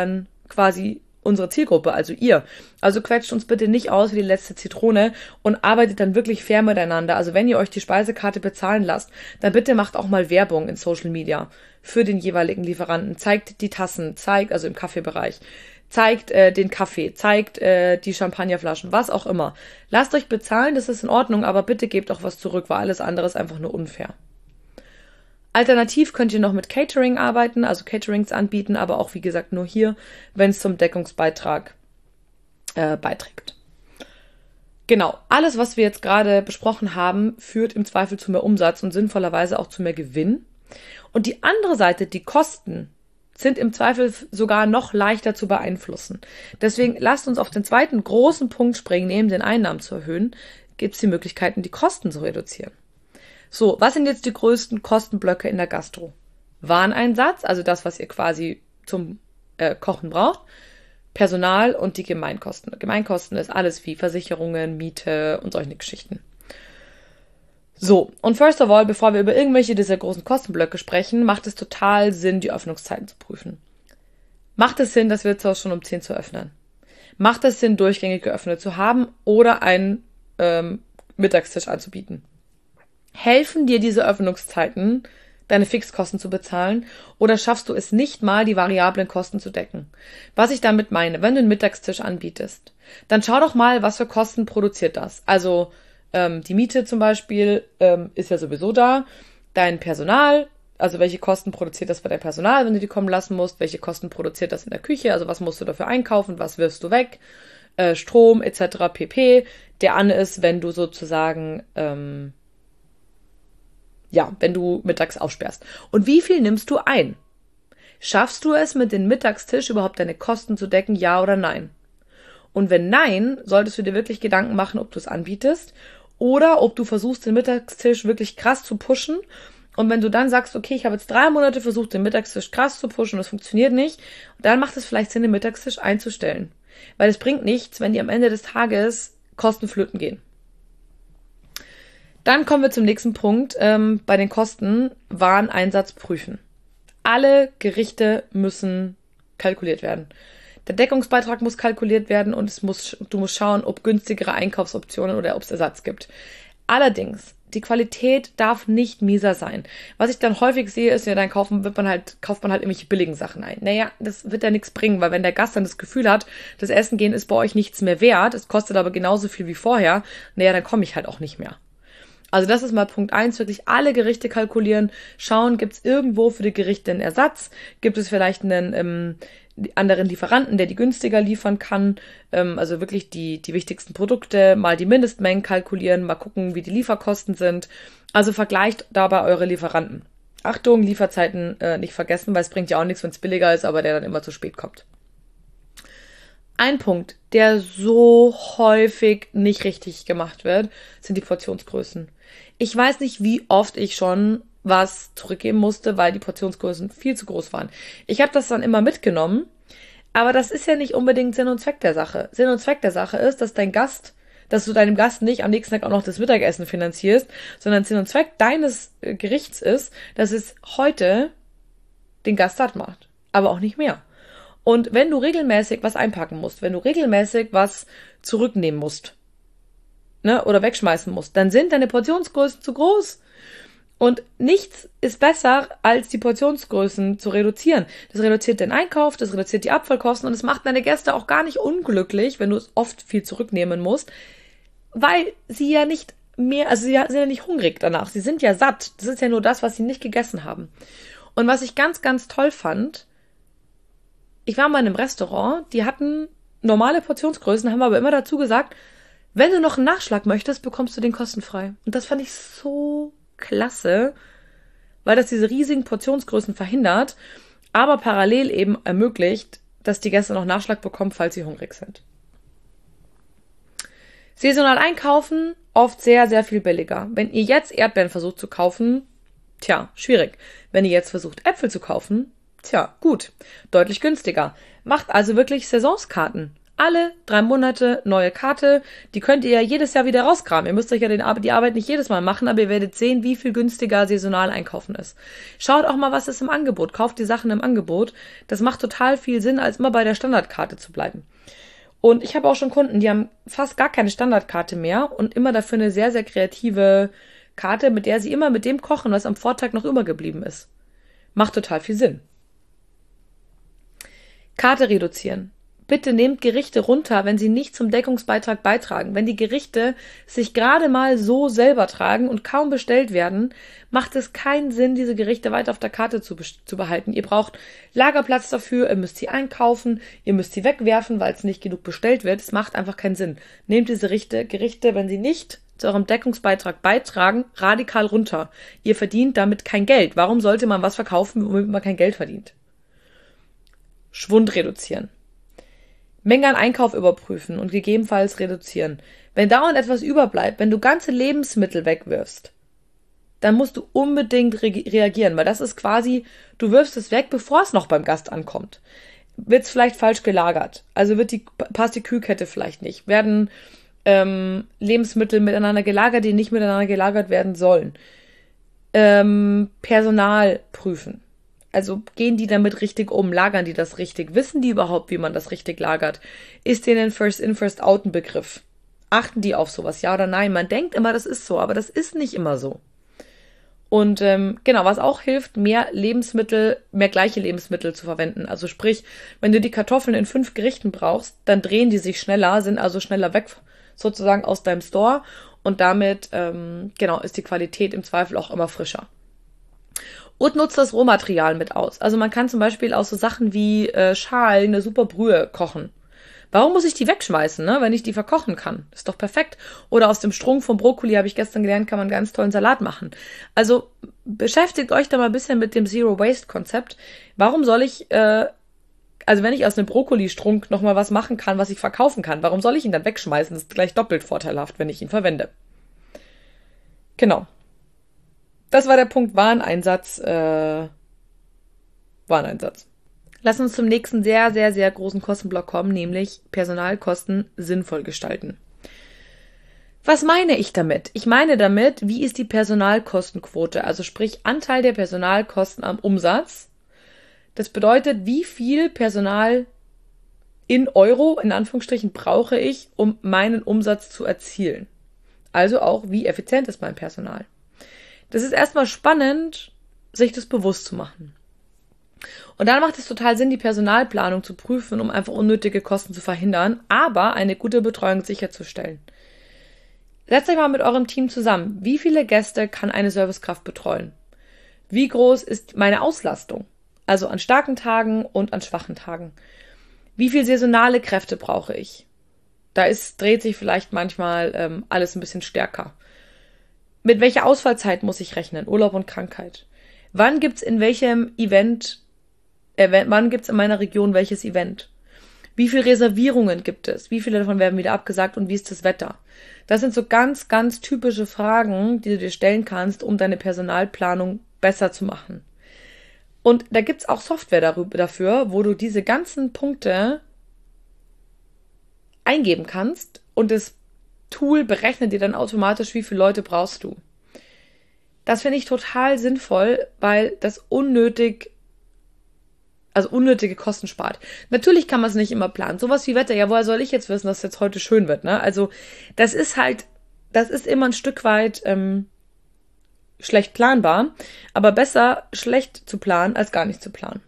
quasi unsere Zielgruppe, also ihr. Also quetscht uns bitte nicht aus wie die letzte Zitrone und arbeitet dann wirklich fair miteinander. Also wenn ihr euch die Speisekarte bezahlen lasst, dann bitte macht auch mal Werbung in Social Media für den jeweiligen Lieferanten. Zeigt die Tassen, zeigt, also im Kaffeebereich, zeigt äh, den Kaffee, zeigt äh, die Champagnerflaschen, was auch immer. Lasst euch bezahlen, das ist in Ordnung, aber bitte gebt auch was zurück, weil alles andere ist einfach nur unfair. Alternativ könnt ihr noch mit Catering arbeiten, also Caterings anbieten, aber auch, wie gesagt, nur hier, wenn es zum Deckungsbeitrag äh, beiträgt. Genau, alles, was wir jetzt gerade besprochen haben, führt im Zweifel zu mehr Umsatz und sinnvollerweise auch zu mehr Gewinn. Und die andere Seite, die Kosten, sind im Zweifel sogar noch leichter zu beeinflussen. Deswegen lasst uns auf den zweiten großen Punkt springen, neben den Einnahmen zu erhöhen, gibt es die Möglichkeiten, die Kosten zu reduzieren. So, was sind jetzt die größten Kostenblöcke in der Gastro? Wareneinsatz, also das, was ihr quasi zum äh, Kochen braucht, Personal und die Gemeinkosten. Gemeinkosten ist alles wie Versicherungen, Miete und solche Geschichten. So, und first of all, bevor wir über irgendwelche dieser großen Kostenblöcke sprechen, macht es total Sinn, die Öffnungszeiten zu prüfen. Macht es Sinn, das Wirtshaus schon um zehn zu öffnen? Macht es Sinn, durchgängig geöffnet zu haben oder einen ähm, Mittagstisch anzubieten? Helfen dir diese Öffnungszeiten, deine Fixkosten zu bezahlen, oder schaffst du es nicht mal, die variablen Kosten zu decken? Was ich damit meine, wenn du einen Mittagstisch anbietest, dann schau doch mal, was für Kosten produziert das. Also ähm, die Miete zum Beispiel ähm, ist ja sowieso da, dein Personal, also welche Kosten produziert das bei deinem Personal, wenn du die kommen lassen musst, welche Kosten produziert das in der Küche, also was musst du dafür einkaufen, was wirfst du weg, äh, Strom et cetera pp. Der an ist, wenn du sozusagen ähm, Ja, wenn du mittags aufsperrst. Und wie viel nimmst du ein? Schaffst du es, mit dem Mittagstisch überhaupt deine Kosten zu decken, ja oder nein? Und wenn nein, solltest du dir wirklich Gedanken machen, ob du es anbietest oder ob du versuchst, den Mittagstisch wirklich krass zu pushen. Und wenn du dann sagst, okay, ich habe jetzt drei Monate versucht, den Mittagstisch krass zu pushen und es funktioniert nicht, dann macht es vielleicht Sinn, den Mittagstisch einzustellen. Weil es bringt nichts, wenn dir am Ende des Tages Kosten flöten gehen. Dann kommen wir zum nächsten Punkt. Ähm, bei den Kosten, Wareneinsatz prüfen. Alle Gerichte müssen kalkuliert werden. Der Deckungsbeitrag muss kalkuliert werden und es muss, du musst schauen, ob günstigere Einkaufsoptionen oder ob es Ersatz gibt. Allerdings, die Qualität darf nicht mieser sein. Was ich dann häufig sehe, ist, ja, dann kaufen, wird man halt, kauft man halt irgendwelche billigen Sachen ein. Naja, das wird ja nichts bringen, weil wenn der Gast dann das Gefühl hat, das Essen gehen ist bei euch nichts mehr wert, es kostet aber genauso viel wie vorher, naja, dann komme ich halt auch nicht mehr. Also das ist mal Punkt eins, wirklich alle Gerichte kalkulieren, schauen, gibt es irgendwo für die Gerichte einen Ersatz, gibt es vielleicht einen ähm, anderen Lieferanten, der die günstiger liefern kann, ähm, also wirklich die, die wichtigsten Produkte, mal die Mindestmengen kalkulieren, mal gucken, wie die Lieferkosten sind, also vergleicht dabei eure Lieferanten. Achtung, Lieferzeiten äh, nicht vergessen, weil es bringt ja auch nichts, wenn es billiger ist, aber der dann immer zu spät kommt. Ein Punkt, der so häufig nicht richtig gemacht wird, sind die Portionsgrößen. Ich weiß nicht, wie oft ich schon was zurückgeben musste, weil die Portionsgrößen viel zu groß waren. Ich habe das dann immer mitgenommen, aber das ist ja nicht unbedingt Sinn und Zweck der Sache. Sinn und Zweck der Sache ist, dass dein Gast, dass du deinem Gast nicht am nächsten Tag auch noch das Mittagessen finanzierst, sondern Sinn und Zweck deines Gerichts ist, dass es heute den Gast satt macht, aber auch nicht mehr. Und wenn du regelmäßig was einpacken musst, wenn du regelmäßig was zurücknehmen musst, ne, oder wegschmeißen musst, dann sind deine Portionsgrößen zu groß. Und nichts ist besser, als die Portionsgrößen zu reduzieren. Das reduziert den Einkauf, das reduziert die Abfallkosten und es macht deine Gäste auch gar nicht unglücklich, wenn du es oft viel zurücknehmen musst, weil sie ja nicht mehr, also sie sind ja nicht hungrig danach, sie sind ja satt. Das ist ja nur das, was sie nicht gegessen haben. Und was ich ganz, ganz toll fand, ich war mal in einem Restaurant, die hatten normale Portionsgrößen, haben aber immer dazu gesagt, wenn du noch einen Nachschlag möchtest, bekommst du den kostenfrei. Und das fand ich so klasse, weil das diese riesigen Portionsgrößen verhindert, aber parallel eben ermöglicht, dass die Gäste noch Nachschlag bekommen, falls sie hungrig sind. Saisonal einkaufen, oft sehr, sehr viel billiger. Wenn ihr jetzt Erdbeeren versucht zu kaufen, tja, schwierig. Wenn ihr jetzt versucht, Äpfel zu kaufen, tja, gut, deutlich günstiger. Macht also wirklich Saisonskarten. Alle drei Monate neue Karte. Die könnt ihr ja jedes Jahr wieder rauskramen. Ihr müsst euch ja den, die Arbeit nicht jedes Mal machen, aber ihr werdet sehen, wie viel günstiger saisonal einkaufen ist. Schaut auch mal, was ist im Angebot. Kauft die Sachen im Angebot. Das macht total viel Sinn, als immer bei der Standardkarte zu bleiben. Und ich habe auch schon Kunden, die haben fast gar keine Standardkarte mehr und immer dafür eine sehr, sehr kreative Karte, mit der sie immer mit dem kochen, was am Vortag noch übergeblieben ist. Macht total viel Sinn. Karte reduzieren. Bitte nehmt Gerichte runter, wenn sie nicht zum Deckungsbeitrag beitragen. Wenn die Gerichte sich gerade mal so selber tragen und kaum bestellt werden, macht es keinen Sinn, diese Gerichte weiter auf der Karte zu, zu behalten. Ihr braucht Lagerplatz dafür, ihr müsst sie einkaufen, ihr müsst sie wegwerfen, weil es nicht genug bestellt wird. Es macht einfach keinen Sinn. Nehmt diese Gerichte, Gerichte, wenn sie nicht zu eurem Deckungsbeitrag beitragen, radikal runter. Ihr verdient damit kein Geld. Warum sollte man was verkaufen, womit man kein Geld verdient? Schwund reduzieren. Menge an Einkauf überprüfen und gegebenenfalls reduzieren. Wenn dauernd etwas überbleibt, wenn du ganze Lebensmittel wegwirfst, dann musst du unbedingt re- reagieren, weil das ist quasi, du wirfst es weg, bevor es noch beim Gast ankommt. Wird es vielleicht falsch gelagert? Also wird die, passt die Kühlkette vielleicht nicht? Werden ähm, Lebensmittel miteinander gelagert, die nicht miteinander gelagert werden sollen? Ähm, Personal prüfen. Also gehen die damit richtig um? Lagern die das richtig? Wissen die überhaupt, wie man das richtig lagert? Ist denen First-in, First-out ein Begriff? Achten die auf sowas, ja oder nein? Man denkt immer, das ist so, aber das ist nicht immer so. Und ähm, genau, was auch hilft, mehr Lebensmittel, mehr gleiche Lebensmittel zu verwenden. Also sprich, wenn du die Kartoffeln in fünf Gerichten brauchst, dann drehen die sich schneller, sind also schneller weg sozusagen aus deinem Store und damit ähm, genau ist die Qualität im Zweifel auch immer frischer. Und nutzt das Rohmaterial mit aus. Also man kann zum Beispiel aus so Sachen wie äh, Schalen eine super Brühe kochen. Warum muss ich die wegschmeißen, ne, wenn ich die verkochen kann? Ist doch perfekt. Oder aus dem Strunk vom Brokkoli, habe ich gestern gelernt, kann man einen ganz tollen Salat machen. Also beschäftigt euch da mal ein bisschen mit dem Zero-Waste-Konzept. Warum soll ich, äh, also wenn ich aus einem Brokkoli-Strunk nochmal was machen kann, was ich verkaufen kann, warum soll ich ihn dann wegschmeißen? Das ist gleich doppelt vorteilhaft, wenn ich ihn verwende. Genau. Das war der Punkt Wareneinsatz. Äh, Wareneinsatz. Lass uns zum nächsten sehr, sehr, sehr großen Kostenblock kommen, nämlich Personalkosten sinnvoll gestalten. Was meine ich damit? Ich meine damit, wie ist die Personalkostenquote, also sprich Anteil der Personalkosten am Umsatz. Das bedeutet, wie viel Personal in Euro, in Anführungsstrichen, brauche ich, um meinen Umsatz zu erzielen. Also auch, wie effizient ist mein Personal. Das ist erstmal spannend, sich das bewusst zu machen. Und dann macht es total Sinn, die Personalplanung zu prüfen, um einfach unnötige Kosten zu verhindern, aber eine gute Betreuung sicherzustellen. Setzt euch mal mit eurem Team zusammen. Wie viele Gäste kann eine Servicekraft betreuen? Wie groß ist meine Auslastung? Also an starken Tagen und an schwachen Tagen. Wie viel saisonale Kräfte brauche ich? Da ist, dreht sich vielleicht manchmal ähm, alles ein bisschen stärker. Mit welcher Ausfallzeit muss ich rechnen? Urlaub und Krankheit. Wann gibt's in welchem Event, äh, wann gibt's in meiner Region welches Event? Wie viele Reservierungen gibt es? Wie viele davon werden wieder abgesagt und wie ist das Wetter? Das sind so ganz, ganz typische Fragen, die du dir stellen kannst, um deine Personalplanung besser zu machen. Und da gibt's auch Software darüber, dafür, wo du diese ganzen Punkte eingeben kannst und das Tool berechnet dir dann automatisch, wie viele Leute brauchst du. Das finde ich total sinnvoll, weil das unnötig, also unnötige Kosten spart. Natürlich kann man es nicht immer planen. Sowas wie Wetter, ja, woher soll ich jetzt wissen, dass es jetzt heute schön wird, ne? Also das ist halt, das ist immer ein Stück weit ähm, schlecht planbar, aber besser schlecht zu planen, als gar nicht zu planen.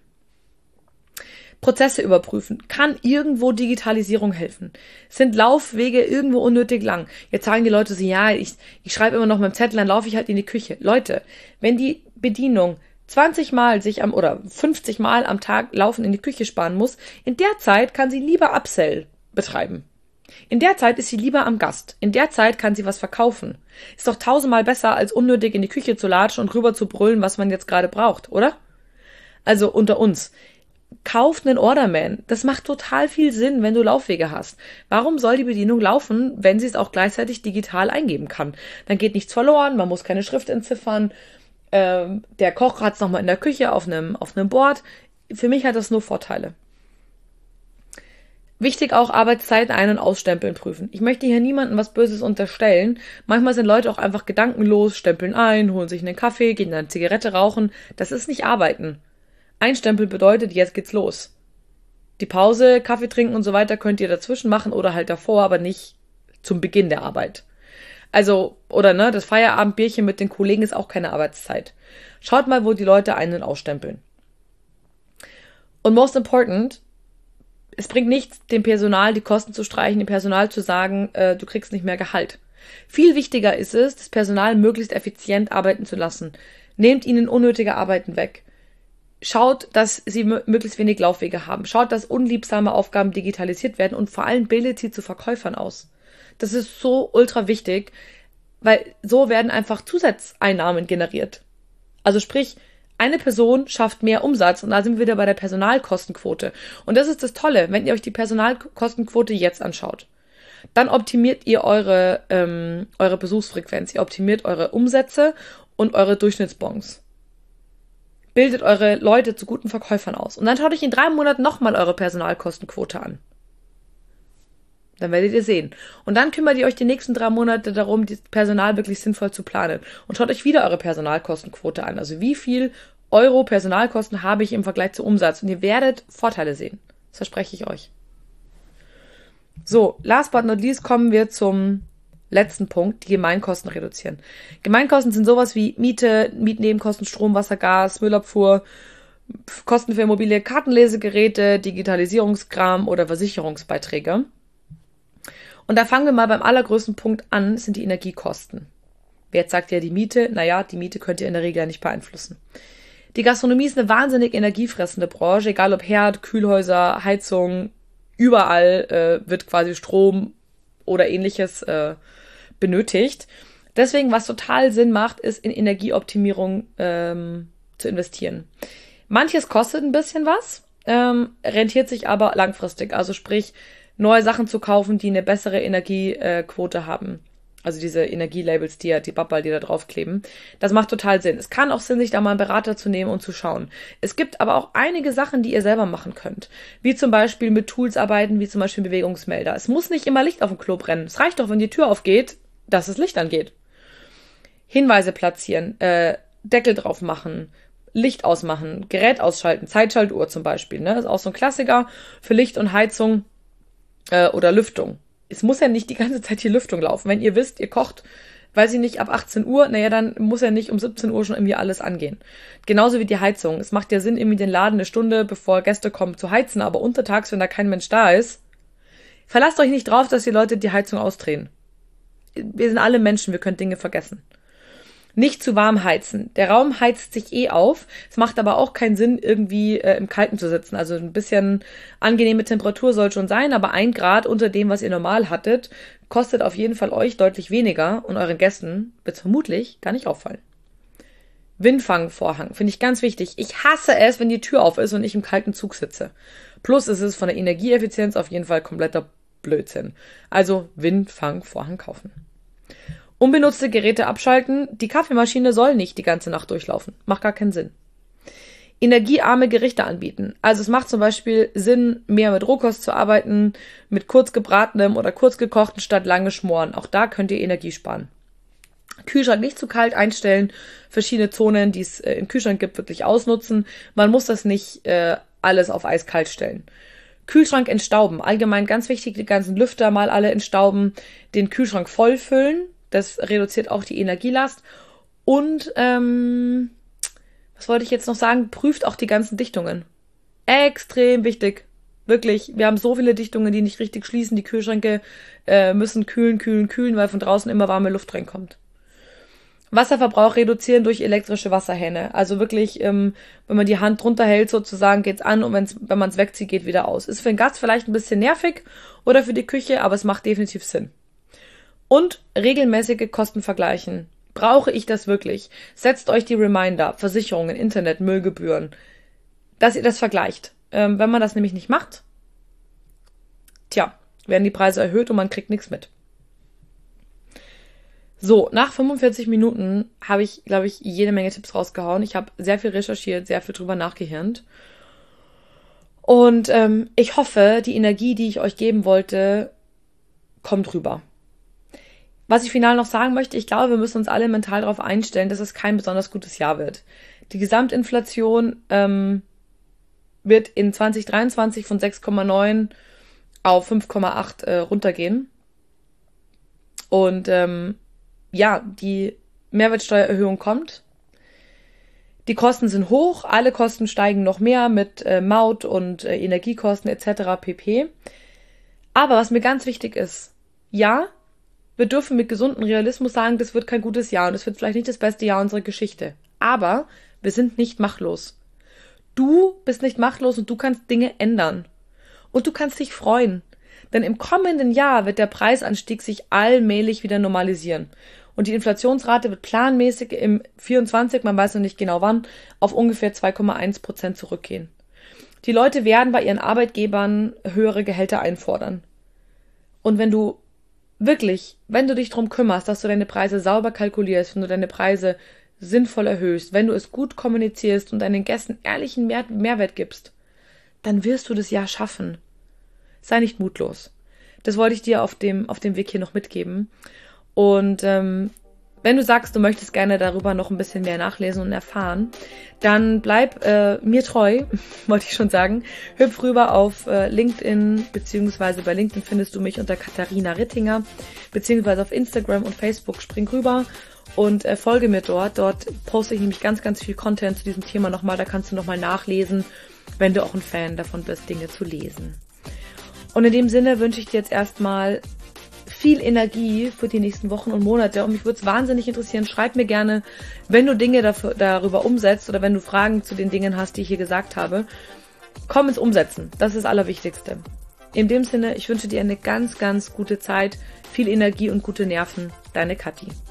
Prozesse überprüfen. Kann irgendwo Digitalisierung helfen? Sind Laufwege irgendwo unnötig lang? Jetzt sagen die Leute so, ja, ich, ich schreibe immer noch mit dem Zettel, dann laufe ich halt in die Küche. Leute, wenn die Bedienung zwanzig Mal sich am, oder fünfzig Mal am Tag laufen in die Küche sparen muss, in der Zeit kann sie lieber Upsell betreiben. In der Zeit ist sie lieber am Gast. In der Zeit kann sie was verkaufen. Ist doch tausendmal besser, als unnötig in die Küche zu latschen und rüber zu brüllen, was man jetzt gerade braucht, oder? Also unter uns. Kauft einen Orderman. Das macht total viel Sinn, wenn du Laufwege hast. Warum soll die Bedienung laufen, wenn sie es auch gleichzeitig digital eingeben kann? Dann geht nichts verloren, man muss keine Schrift entziffern. Ähm, der Koch hat es nochmal in der Küche auf einem, auf einem Board. Für mich hat das nur Vorteile. Wichtig auch Arbeitszeiten ein- und ausstempeln prüfen. Ich möchte hier niemandem was Böses unterstellen. Manchmal sind Leute auch einfach gedankenlos, stempeln ein, holen sich einen Kaffee, gehen dann eine Zigarette rauchen. Das ist nicht Arbeiten. Einstempeln bedeutet, jetzt geht's los. Die Pause, Kaffee trinken und so weiter könnt ihr dazwischen machen oder halt davor, aber nicht zum Beginn der Arbeit. Also, oder ne, das Feierabendbierchen mit den Kollegen ist auch keine Arbeitszeit. Schaut mal, wo die Leute ein- und ausstempeln. Und most important, es bringt nichts, dem Personal die Kosten zu streichen, dem Personal zu sagen, äh, du kriegst nicht mehr Gehalt. Viel wichtiger ist es, das Personal möglichst effizient arbeiten zu lassen. Nehmt ihnen unnötige Arbeiten weg. Schaut, dass sie m- möglichst wenig Laufwege haben. Schaut, dass unliebsame Aufgaben digitalisiert werden und vor allem bildet sie zu Verkäufern aus. Das ist so ultra wichtig, weil so werden einfach Zusatzeinnahmen generiert. Also sprich, eine Person schafft mehr Umsatz und da sind wir wieder bei der Personalkostenquote. Und das ist das Tolle, wenn ihr euch die Personalkostenquote jetzt anschaut. Dann optimiert ihr eure, ähm, eure Besuchsfrequenz, ihr optimiert eure Umsätze und eure Durchschnittsbons. Bildet eure Leute zu guten Verkäufern aus. Und dann schaut euch in drei Monaten nochmal eure Personalkostenquote an. Dann werdet ihr sehen. Und dann kümmert ihr euch die nächsten drei Monate darum, das Personal wirklich sinnvoll zu planen. Und schaut euch wieder eure Personalkostenquote an. Also wie viel Euro Personalkosten habe ich im Vergleich zu Umsatz? Und ihr werdet Vorteile sehen. Das verspreche ich euch. So, last but not least kommen wir zum letzten Punkt, die Gemeinkosten reduzieren. Gemeinkosten sind sowas wie Miete, Mietnebenkosten, Strom, Wasser, Gas, Müllabfuhr, Kosten für Immobilie, Kartenlesegeräte, Digitalisierungskram oder Versicherungsbeiträge. Und da fangen wir mal beim allergrößten Punkt an, sind die Energiekosten. Wer jetzt sagt ja die Miete? Naja, die Miete könnt ihr in der Regel ja nicht beeinflussen. Die Gastronomie ist eine wahnsinnig energiefressende Branche, egal ob Herd, Kühlhäuser, Heizung, überall äh, wird quasi Strom oder ähnliches äh, benötigt. Deswegen, was total Sinn macht, ist in Energieoptimierung ähm, zu investieren. Manches kostet ein bisschen was, ähm, rentiert sich aber langfristig. Also sprich, neue Sachen zu kaufen, die eine bessere Energiequote haben. Also diese Energielabels, die ja die Babbel, die da draufkleben. Das macht total Sinn. Es kann auch Sinn, sich da mal einen Berater zu nehmen und zu schauen. Es gibt aber auch einige Sachen, die ihr selber machen könnt. Wie zum Beispiel mit Tools arbeiten, wie zum Beispiel Bewegungsmelder. Es muss nicht immer Licht auf dem Klo brennen. Es reicht doch, wenn die Tür aufgeht, dass das Licht angeht. Hinweise platzieren, äh, Deckel drauf machen, Licht ausmachen, Gerät ausschalten, Zeitschaltuhr zum Beispiel. Ne? Das ist auch so ein Klassiker für Licht und Heizung äh, oder Lüftung. Es muss ja nicht die ganze Zeit die Lüftung laufen. Wenn ihr wisst, ihr kocht, weiß ich nicht, ab achtzehn Uhr, naja, dann muss ja nicht um siebzehn Uhr schon irgendwie alles angehen. Genauso wie die Heizung. Es macht ja Sinn, irgendwie den Laden eine Stunde, bevor Gäste kommen, zu heizen, aber untertags, wenn da kein Mensch da ist, verlasst euch nicht drauf, dass die Leute die Heizung ausdrehen. Wir sind alle Menschen, wir können Dinge vergessen. Nicht zu warm heizen. Der Raum heizt sich eh auf. Es macht aber auch keinen Sinn, irgendwie äh, im Kalten zu sitzen. Also ein bisschen angenehme Temperatur soll schon sein, aber ein Grad unter dem, was ihr normal hattet, kostet auf jeden Fall euch deutlich weniger und euren Gästen wird es vermutlich gar nicht auffallen. Windfangvorhang finde ich ganz wichtig. Ich hasse es, wenn die Tür auf ist und ich im kalten Zug sitze. Plus ist es von der Energieeffizienz auf jeden Fall kompletter Blödsinn. Also Windfangvorhang kaufen. Unbenutzte Geräte abschalten. Die Kaffeemaschine soll nicht die ganze Nacht durchlaufen. Macht gar keinen Sinn. Energiearme Gerichte anbieten. Also es macht zum Beispiel Sinn, mehr mit Rohkost zu arbeiten, mit kurz gebratenem oder kurz gekochten statt lange schmoren. Auch da könnt ihr Energie sparen. Kühlschrank nicht zu kalt einstellen. Verschiedene Zonen, die es äh, im Kühlschrank gibt, wirklich ausnutzen. Man muss das nicht äh, alles auf eiskalt stellen. Kühlschrank entstauben. Allgemein ganz wichtig, die ganzen Lüfter mal alle entstauben. Den Kühlschrank vollfüllen. Das reduziert auch die Energielast. Und, ähm, was wollte ich jetzt noch sagen? Prüft auch die ganzen Dichtungen. Extrem wichtig. Wirklich. Wir haben so viele Dichtungen, die nicht richtig schließen. Die Kühlschränke äh, müssen kühlen, kühlen, kühlen, weil von draußen immer warme Luft reinkommt. Wasserverbrauch reduzieren durch elektrische Wasserhähne. Also wirklich, ähm, wenn man die Hand drunter hält, sozusagen, geht's an und wenn's, wenn man es wegzieht, geht wieder aus. Ist für den Gast vielleicht ein bisschen nervig oder für die Küche, aber es macht definitiv Sinn. Und regelmäßige Kosten vergleichen. Brauche ich das wirklich? Setzt euch die Reminder, Versicherungen, Internet, Müllgebühren, dass ihr das vergleicht. Ähm, wenn man das nämlich nicht macht, tja, werden die Preise erhöht und man kriegt nichts mit. So, nach fünfundvierzig Minuten habe ich, glaube ich, jede Menge Tipps rausgehauen. Ich habe sehr viel recherchiert, sehr viel drüber nachgehirnt. Und ähm, ich hoffe, die Energie, die ich euch geben wollte, kommt rüber. Was ich final noch sagen möchte, ich glaube, wir müssen uns alle mental darauf einstellen, dass es kein besonders gutes Jahr wird. Die Gesamtinflation ähm, wird in zwanzig dreiundzwanzig von sechs Komma neun auf fünf Komma acht äh, runtergehen. Und ähm, ja, die Mehrwertsteuererhöhung kommt. Die Kosten sind hoch, alle Kosten steigen noch mehr mit äh, Maut und äh, Energiekosten et cetera pp. Aber was mir ganz wichtig ist, ja, wir dürfen mit gesundem Realismus sagen, das wird kein gutes Jahr und das wird vielleicht nicht das beste Jahr unserer Geschichte. Aber wir sind nicht machtlos. Du bist nicht machtlos und du kannst Dinge ändern. Und du kannst dich freuen. Denn im kommenden Jahr wird der Preisanstieg sich allmählich wieder normalisieren. Und die Inflationsrate wird planmäßig im vierundzwanzig, man weiß noch nicht genau wann, auf ungefähr zwei Komma eins Prozent zurückgehen. Die Leute werden bei ihren Arbeitgebern höhere Gehälter einfordern. Und wenn du wirklich, wenn du dich darum kümmerst, dass du deine Preise sauber kalkulierst, wenn du deine Preise sinnvoll erhöhst, wenn du es gut kommunizierst und deinen Gästen ehrlichen Mehr- Mehrwert gibst, dann wirst du das Jahr schaffen. Sei nicht mutlos. Das wollte ich dir auf dem, auf dem Weg hier noch mitgeben. Und ähm, wenn du sagst, du möchtest gerne darüber noch ein bisschen mehr nachlesen und erfahren, dann bleib äh, mir treu, wollte ich schon sagen. Hüpf rüber auf äh, LinkedIn, beziehungsweise bei LinkedIn findest du mich unter Katharina Rittinger, beziehungsweise auf Instagram und Facebook. Spring rüber und äh, folge mir dort. Dort poste ich nämlich ganz, ganz viel Content zu diesem Thema nochmal. Da kannst du nochmal nachlesen, wenn du auch ein Fan davon bist, Dinge zu lesen. Und in dem Sinne wünsche ich dir jetzt erstmal viel Energie für die nächsten Wochen und Monate. Und mich würde es wahnsinnig interessieren. Schreib mir gerne, wenn du Dinge dafür, darüber umsetzt oder wenn du Fragen zu den Dingen hast, die ich hier gesagt habe. Komm ins Umsetzen. Das ist das Allerwichtigste. In dem Sinne, ich wünsche dir eine ganz, ganz gute Zeit, viel Energie und gute Nerven. Deine Kathi.